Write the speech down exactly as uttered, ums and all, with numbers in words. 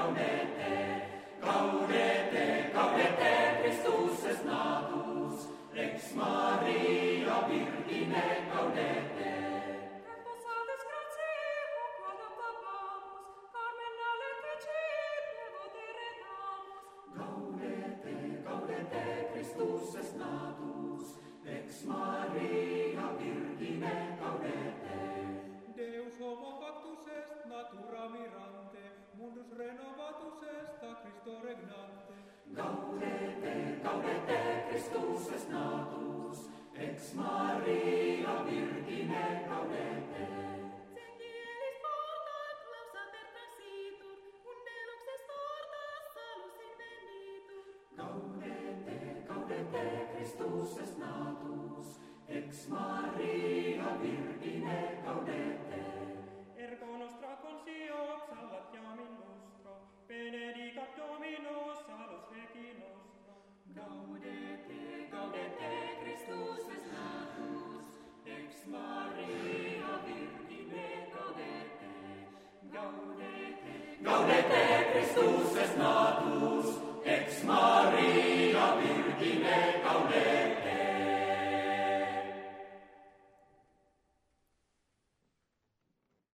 gaudete, gaudete, gaudete, Christus est natus, ex Maria Virgine gaudete. Reposades gratiae, quod obtabamus, carmen aleticit, nevote redamus. Gaudete, gaudete, Christus est natus, ex Maria Virgine gaudete. Deus homo factus est, natura mirante, mundus renovatus est, a Christo regnante. Gaudete, gaudete, Christus est natus, ex Maria Virgine gaudete. Cengielis porta clausa per transitur, unde lux est torta salus invenitur. Gaudete, gaudete, Christus est natus, ex Maria Virgine gaudete. Ergo nostra consciot salatiam in lustro, benedicat Domino salus regi nostro. Gaudete, gaudete, Christus est natus, ex Maria Virgine gaudete. Gaudete, gaudete, Christus est natus.